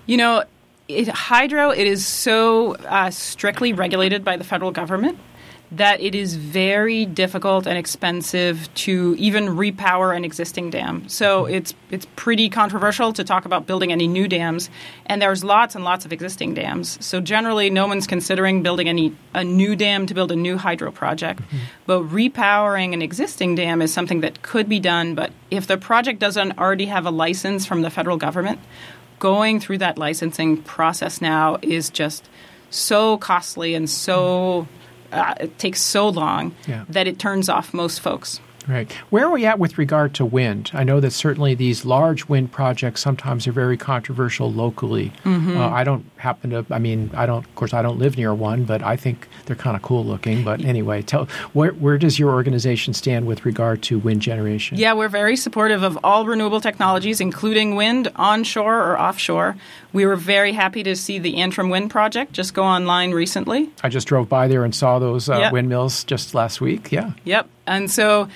Hydro, it is so strictly regulated by the federal government that it is very difficult and expensive to even repower an existing dam. So it's pretty controversial to talk about building any new dams, and there's lots and lots of existing dams. So generally, no one's considering building a new dam to build a new hydro project. But repowering an existing dam is something that could be done, but if the project doesn't already have a license from the federal government, going through that licensing process now is just so costly and so it takes so long that it turns off most folks. Right. Where are we at with regard to wind? I know that certainly these large wind projects sometimes are very controversial locally. I don't happen to, of course, I don't live near one, but I think they're kind of cool looking. But anyway, where does your organization stand with regard to wind generation? Yeah, we're very supportive of all renewable technologies, including wind, onshore or offshore. We were very happy to see the Antrim Wind Project just go online recently. I just drove by there and saw those windmills just last week. Yeah. Yep. And so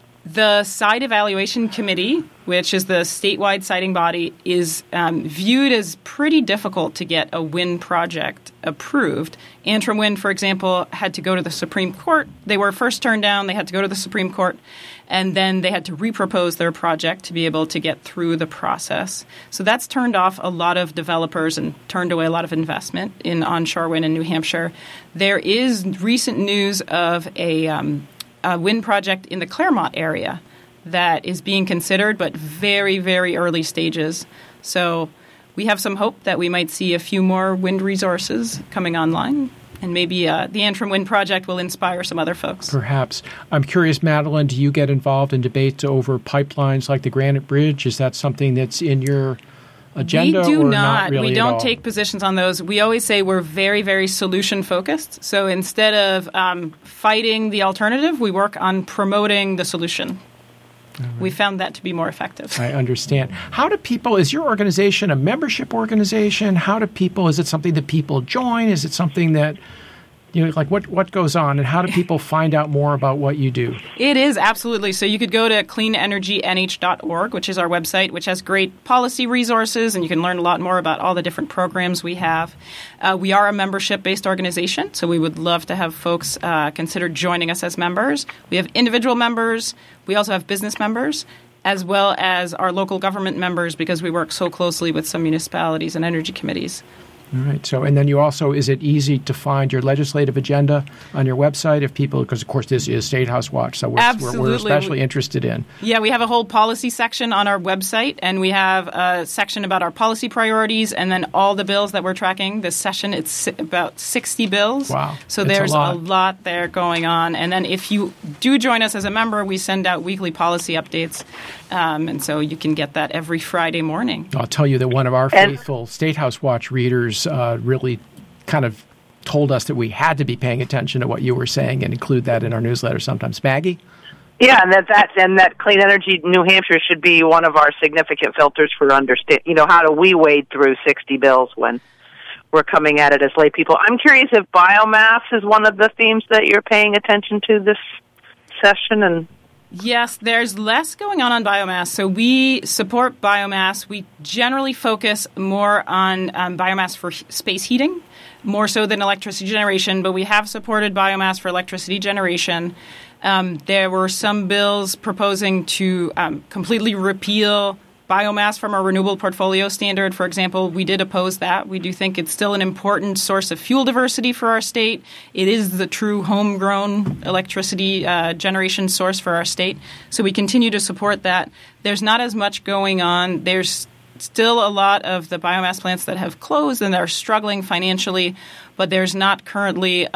the Site Evaluation Committee, which is the statewide siting body, is viewed as pretty difficult to get a wind project approved. Antrim Wind, for example, had to go to the Supreme Court. They were first turned down. They had to go to the Supreme Court, and then they had to repropose their project to be able to get through the process. So that's turned off a lot of developers and turned away a lot of investment in onshore wind in New Hampshire. There is recent news of a wind project in the Claremont area that is being considered, but very, very early stages. So we have some hope that we might see a few more wind resources coming online, and maybe the Antrim Wind Project will inspire some other folks. Perhaps. I'm curious, Madeline, do you get involved in debates over pipelines like the Granite Bridge? Is that something that's in your agenda? We do or not. Really we don't take positions on those. We always say we're very, very solution focused. So instead of fighting the alternative, we work on promoting the solution. Right. We found that to be more effective. I understand. How do people, is your organization a membership organization? Is it something that people join? Is it something that, like what goes on, and how do people find out more about what you do? It is, absolutely. So you could go to cleanenergynh.org, which is our website, which has great policy resources, and you can learn a lot more about all the different programs we have. We are a membership-based organization, so we would love to have folks consider joining us as members. We have individual members. We also have business members, as well as our local government members, because we work so closely with some municipalities and energy committees. All right. So, and then you also, is it easy to find your legislative agenda on your website if people, because of course this is State House Watch, so we're especially interested in. Yeah, we have a whole policy section on our website, and we have a section about our policy priorities, and then all the bills that we're tracking. This session, it's about 60 bills. Wow. So there's a lot there going on. And then if you do join us as a member, we send out weekly policy updates, and so you can get that every Friday morning. I'll tell you that one of our faithful State House Watch readers really kind of told us that we had to be paying attention to what you were saying and include that in our newsletter sometimes. Maggie? Yeah, and that Clean Energy New Hampshire should be one of our significant filters for how do we wade through 60 bills when we're coming at it as lay people. I'm curious if biomass is one of the themes that you're paying attention to this session. And yes, there's less going on biomass. So we support biomass. We generally focus more on biomass for space heating, more so than electricity generation, but we have supported biomass for electricity generation. There were some bills proposing to completely repeal biomass from our renewable portfolio standard, for example. We did oppose that. We do think it's still an important source of fuel diversity for our state. It is the true homegrown electricity generation source for our state. So we continue to support that. There's not as much going on. There's still a lot of the biomass plants that have closed and are struggling financially, but there's not currently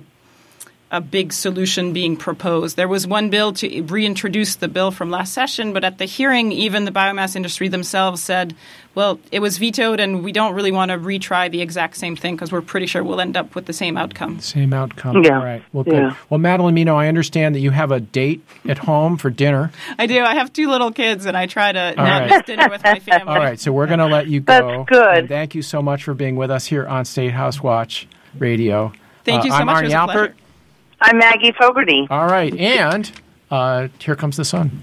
a big solution being proposed. There was one bill to reintroduce the bill from last session, but at the hearing, even the biomass industry themselves said, well, it was vetoed and we don't really want to retry the exact same thing because we're pretty sure we'll end up with the same outcome. Same outcome. Yeah. All right. Well, good. Yeah. Well, Madeline Mino, I understand that you have a date at home for dinner. I do. I have 2 little kids and I try to not miss dinner with my family. All right. So we're going to let you go. That's good. And thank you so much for being with us here on State House Watch Radio. Thank you so I'm much. Arnie It was a Alpert. pleasure. I'm Maggie Fogarty. All right, and here comes the sun.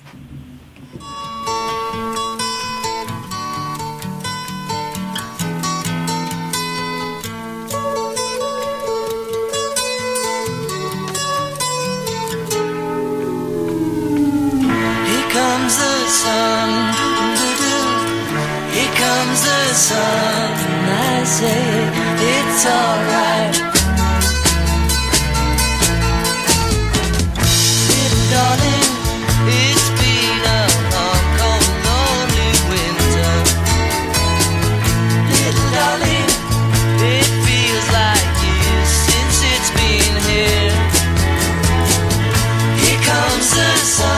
Here comes the sun. Here comes the sun. I say it's all right. Darling, it's been a long, cold, lonely winter. Little darling, it feels like years since it's been here. Here comes the sun.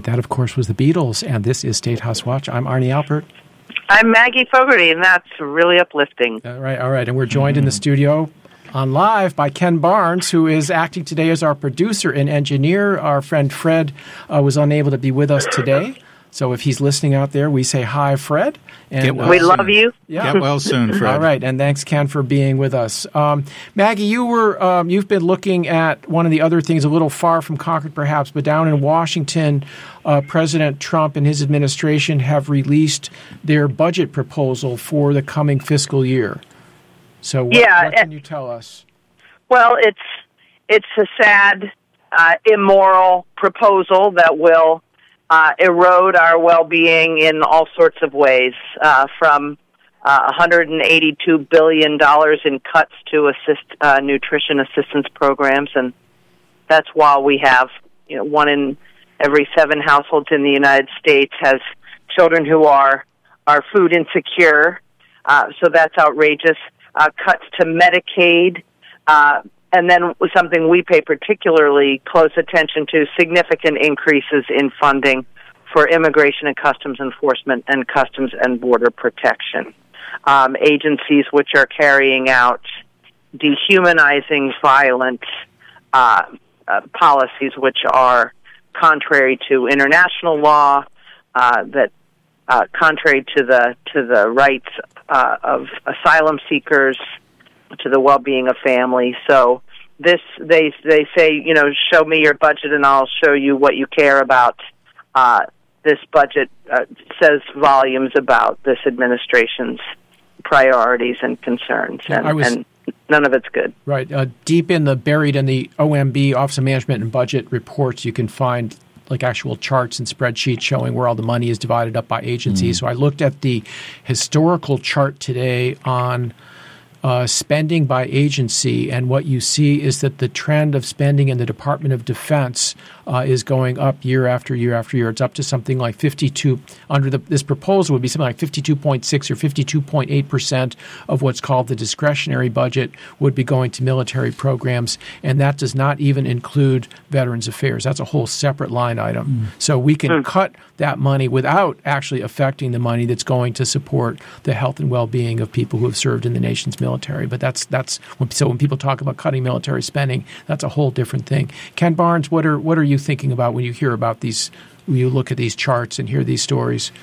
right, that, of course, was the Beatles, and this is State House Watch. I'm Arnie Alpert. I'm Maggie Fogarty, and that's really uplifting. All right, and we're joined in the studio on live by Ken Barnes, who is acting today as our producer and engineer. Our friend Fred was unable to be with us today. So if he's listening out there, we say hi, Fred. And we love you. Yeah. Get well soon, Fred. All right, and thanks, Ken, for being with us. Maggie, you've been looking at one of the other things, a little far from Concord perhaps, but down in Washington, President Trump and his administration have released their budget proposal for the coming fiscal year. So what can you tell us? Well, it's a sad, immoral proposal that will erode our well-being in all sorts of ways, from $182 billion in cuts to nutrition assistance programs, and that's while we have 1 in every 7 households in the United States has children who are food insecure, so that's outrageous. Cuts to Medicaid, and then something we pay particularly close attention to, significant increases in funding for Immigration and Customs Enforcement and Customs and Border Protection. Agencies which are carrying out dehumanizing, violent policies which are contrary to international law, that contrary to the rights of asylum seekers, to the well-being of families. So this, they say, show me your budget and I'll show you what you care about. This budget says volumes about this administration's priorities and concerns, and none of it's good. Right. Buried in the OMB, Office of Management and Budget reports, you can find like actual charts and spreadsheets showing where all the money is divided up by agencies. So I looked at the historical chart today on spending by agency, and what you see is that the trend of spending in the Department of Defense is going up year after year after year. It's up to something like 52, this proposal would be something like 52.6 or 52.8% of what's called the discretionary budget would be going to military programs, and that does not even include Veterans Affairs. That's a whole separate line item. So we can cut that money without actually affecting the money that's going to support the health and well-being of people who have served in the nation's military. But so when people talk about cutting military spending, that's a whole different thing. Ken Barnes, what are you thinking about when you hear about these, when you look at these charts and hear these stories?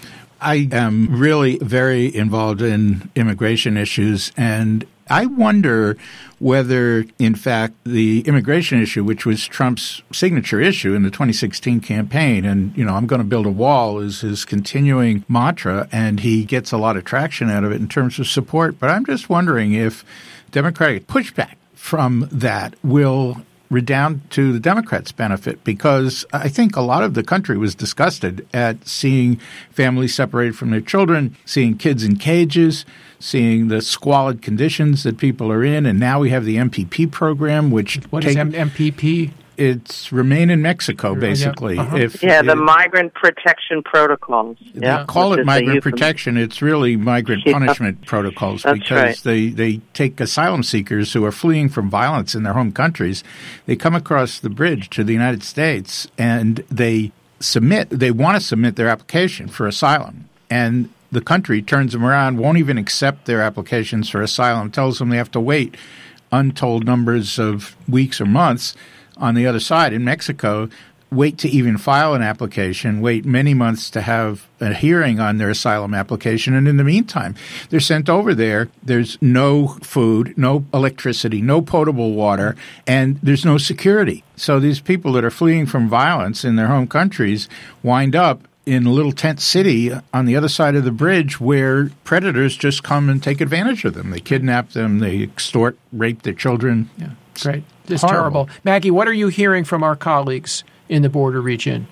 I am really very involved in immigration issues, and I wonder whether, in fact, the immigration issue, which was Trump's signature issue in the 2016 campaign, and, I'm going to build a wall is his continuing mantra, and he gets a lot of traction out of it in terms of support. But I'm just wondering if Democratic pushback from that will redound to the Democrats' benefit, because I think a lot of the country was disgusted at seeing families separated from their children, seeing kids in cages, seeing the squalid conditions that people are in. And now we have the MPP program, which What is MPP? It's Remain in Mexico, basically. The Migrant Protection Protocols. They call it migrant protection. It's really migrant punishment protocols, because they take asylum seekers who are fleeing from violence in their home countries. They come across the bridge to the United States, and they want to submit their application for asylum. And the country turns them around, won't even accept their applications for asylum, tells them they have to wait untold numbers of weeks or months. On the other side, in Mexico, wait to even file an application, wait many months to have a hearing on their asylum application. And in the meantime, they're sent over there. There's no food, no electricity, no potable water, and there's no security. So these people that are fleeing from violence in their home countries wind up in a little tent city on the other side of the bridge where predators just come and take advantage of them. They kidnap them, they extort, rape their children. Yeah, great. It's terrible. Maggie, what are you hearing from our colleagues in the border region?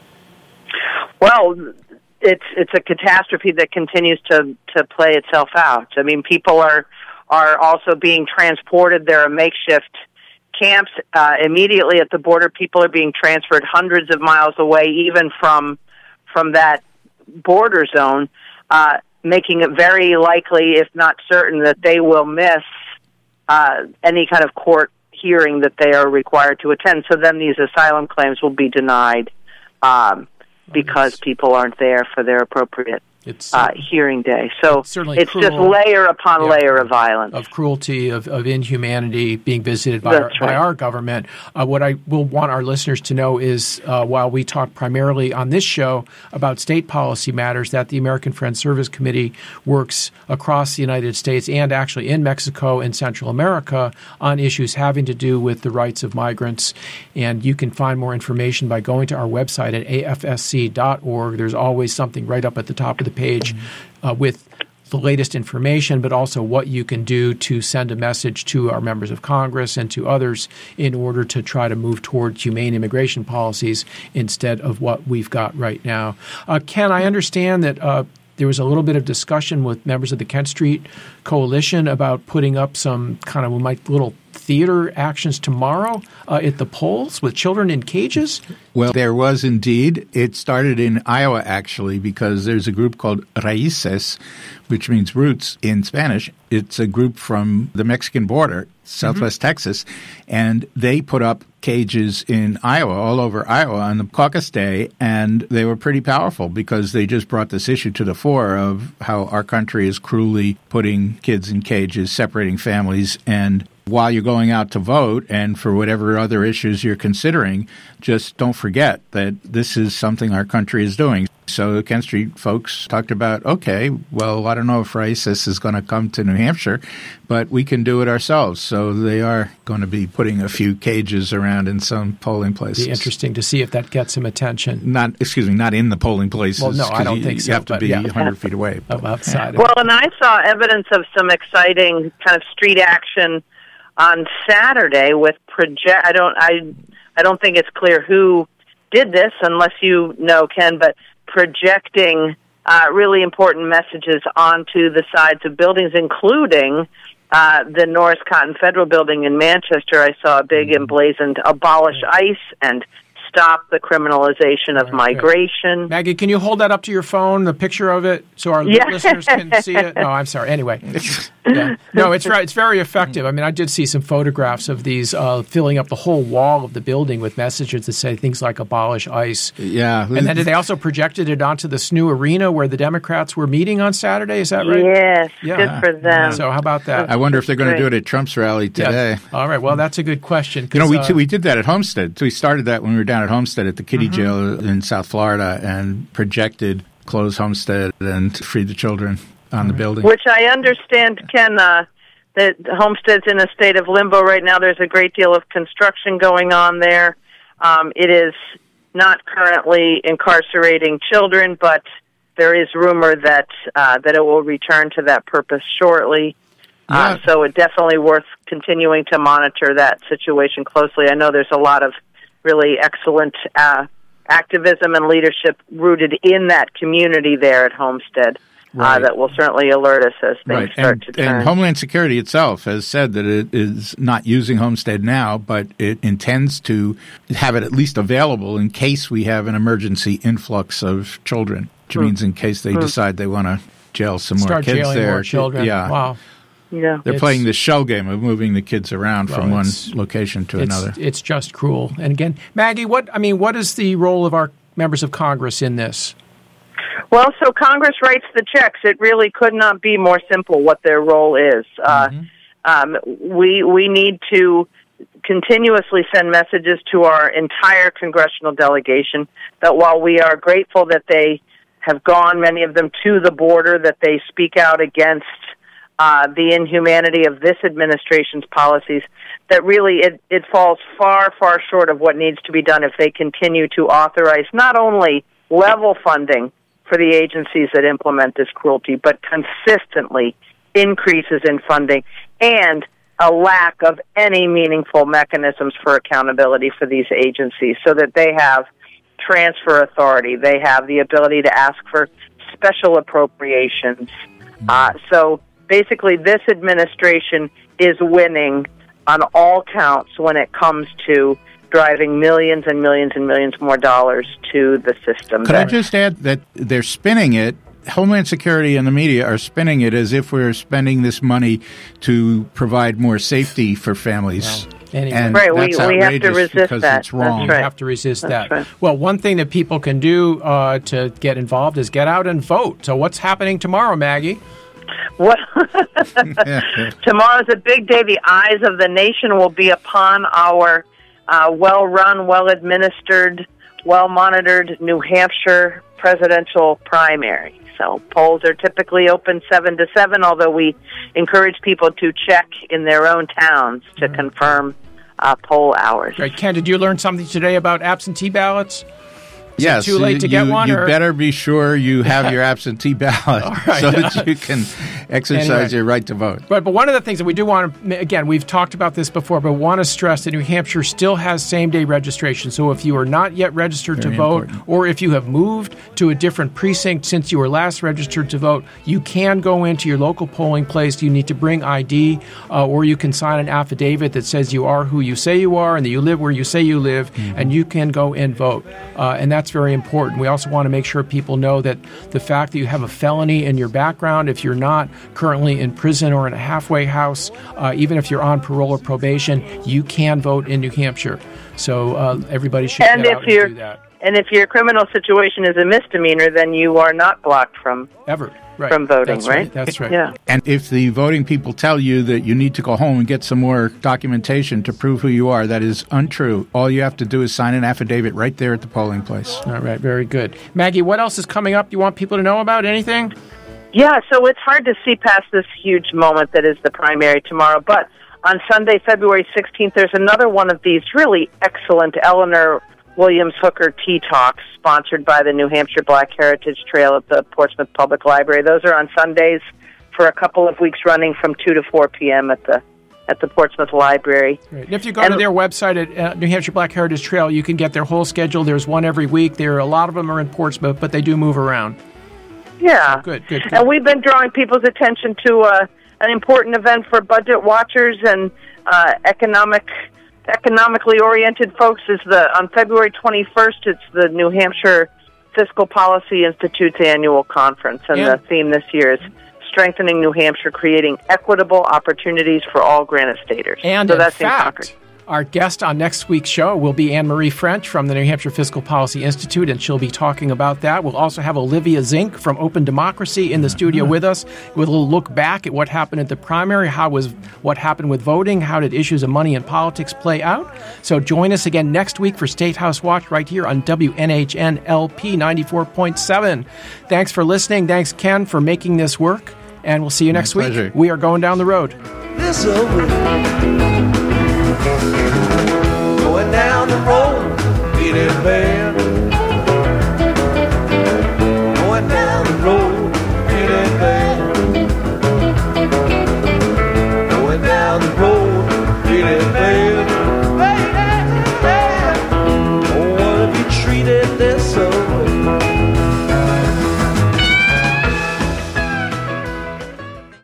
Well, it's a catastrophe that continues to play itself out. I mean, people are also being transported. There are makeshift camps immediately at the border. People are being transferred hundreds of miles away, even from that border zone, making it very likely, if not certain, that they will miss any kind of court hearing that they are required to attend. So then these asylum claims will be denied. because people aren't there for their appropriate hearing day. So it's cruel, just layer upon layer of violence. Of cruelty, of inhumanity being visited by our government. What I will want our listeners to know is while we talk primarily on this show about state policy matters, that the American Friends Service Committee works across the United States and actually in Mexico and Central America on issues having to do with the rights of migrants. And you can find more information by going to our website at afsc.org. There's always something right up at the top of the page with the latest information, but also what you can do to send a message to our members of Congress and to others in order to try to move towards humane immigration policies instead of what we've got right now. Ken, I understand that there was a little bit of discussion with members of the Kent Street Coalition about putting up some kind of little theater actions tomorrow at the polls with children in cages? Well, there was indeed. It started in Iowa, actually, because there's a group called Raíces, which means roots in Spanish. It's a group from the Mexican border, southwest Texas, and they put up cages in Iowa, all over Iowa, on the caucus day, and they were pretty powerful because they just brought this issue to the fore of how our country is cruelly putting kids in cages, separating families, and while you're going out to vote and for whatever other issues you're considering, just don't forget that this is something our country is doing. So the Kent Street folks talked about, okay, well, I don't know if Raíces is going to come to New Hampshire, but we can do it ourselves. So they are going to be putting a few cages around in some polling places. It'd be interesting to see if that gets some attention. Not in the polling places. Well, no, I don't think so. You have to be 100 feet away. Outside. Well, and I saw evidence of some exciting kind of street action on Saturday with I don't think it's clear who did this, unless you know, Ken, but projecting really important messages onto the sides of buildings, including the Norris Cotton Federal Building in Manchester. I saw a big emblazoned "Abolish ICE" and "Stop the criminalization of migration." Maggie, can you hold that up to your phone, the picture of it, so our listeners can see it? No, I'm sorry. Anyway. Yeah. No, it's right. It's very effective. I mean, I did see some photographs of these filling up the whole wall of the building with messages that say things like "Abolish ICE." Yeah. And then they also projected it onto the SNU Arena where the Democrats were meeting on Saturday. Is that right? Yes. Yeah. Good for them. So how about that? I wonder if they're going to do it at Trump's rally today. Yeah. All right. Well, that's a good question. We did that at Homestead. So we started that when we were down at Homestead at the kiddie jail in South Florida and projected "Close Homestead" and "Free the Children" on the building. Which I understand, Ken, that Homestead's in a state of limbo right now. There's a great deal of construction going on there. It is not currently incarcerating children, but there is rumor that it will return to that purpose shortly. So it's definitely worth continuing to monitor that situation closely. I know there's a lot of really excellent activism and leadership rooted in that community there at Homestead. That will certainly alert us as things start to turn. And Homeland Security itself has said that it is not using Homestead now, but it intends to have it at least available in case we have an emergency influx of children, which means in case they decide they want to jail some more kids jailing there. More children. Yeah. Wow. Yeah. They're playing the shell game of moving the kids around from one location to another. It's just cruel. And again, Maggie, what is the role of our members of Congress in this? Well, so Congress writes the checks. It really could not be more simple what their role is. We need to continuously send messages to our entire congressional delegation that while we are grateful that they have gone, many of them, to the border, that they speak out against the inhumanity of this administration's policies, that really it falls far, far short of what needs to be done if they continue to authorize not only level funding for the agencies that implement this cruelty, but consistently increases in funding and a lack of any meaningful mechanisms for accountability for these agencies so that they have transfer authority. They have the ability to ask for special appropriations. So basically, this administration is winning on all counts when it comes to driving millions and millions and millions more dollars to the system. Could I just add that they're spinning it, Homeland Security and the media are spinning it as if we're spending this money to provide more safety for families. Anyway. And right, that's we have to resist because that. it's wrong. That's right. You have to resist That's that. right. Well, one thing that people can do to get involved is get out and vote. So what's happening tomorrow, Maggie? What? Tomorrow's a big day. The eyes of the nation will be upon our well-run, well-administered, well-monitored New Hampshire presidential primary. So polls are typically open 7 to 7, although we encourage people to check in their own towns to confirm poll hours. Right. Ken, did you learn something today about absentee ballots? Is Yes, it too late to get one? You or? better be sure you have your absentee ballot right. so that you can exercise your right to vote. But one of the things that we do want to, again, we've talked about this before, but want to stress that New Hampshire still has same-day registration. So if you are not yet registered to vote, or if you have moved to a different precinct since you were last registered to vote, you can go into your local polling place. You need to bring ID, or you can sign an affidavit that says you are who you say you are and that you live where you say you live, and you can go and vote. And that's very important. We also want to make sure people know that the fact that you have a felony in your background, if you're not currently in prison or in a halfway house, even if you're on parole or probation, you can vote in New Hampshire. So everybody should get out and do that. And if your criminal situation is a misdemeanor, then you are not blocked from from voting, right? That's right. Yeah. And if the voting people tell you that you need to go home and get some more documentation to prove who you are, that is untrue. All you have to do is sign an affidavit right there at the polling place. All right, very good. Maggie, what else is coming up you want people to know about? Anything? Yeah, so it's hard to see past this huge moment that is the primary tomorrow, but on Sunday, February 16th, there's another one of these really excellent Eleanor Williams Hooker Tea Talks sponsored by the New Hampshire Black Heritage Trail at the Portsmouth Public Library. Those are on Sundays for a couple of weeks running from 2 to 4 p.m. at the Portsmouth Library. Right. And if you go to their website at New Hampshire Black Heritage Trail, you can get their whole schedule. There's one every week. A lot of them are in Portsmouth, but they do move around. Yeah. Good. And we've been drawing people's attention to an important event for budget watchers and economically oriented folks is on February 21st, it's the New Hampshire Fiscal Policy Institute's annual conference, and the theme this year is Strengthening New Hampshire, Creating Equitable Opportunities for All Granite Staters. And so in that's fact, our guest on next week's show will be Anne-Marie French from the New Hampshire Fiscal Policy Institute, and she'll be talking about that. We'll also have Olivia Zink from Open Democracy in the studio with us with a little look back at what happened at the primary, what happened with voting, how did issues of money and politics play out. So join us again next week for State House Watch right here on WNHN LP 94.7. Thanks for listening. Thanks, Ken, for making this work, and we'll see you next week. We are going down the road. This over.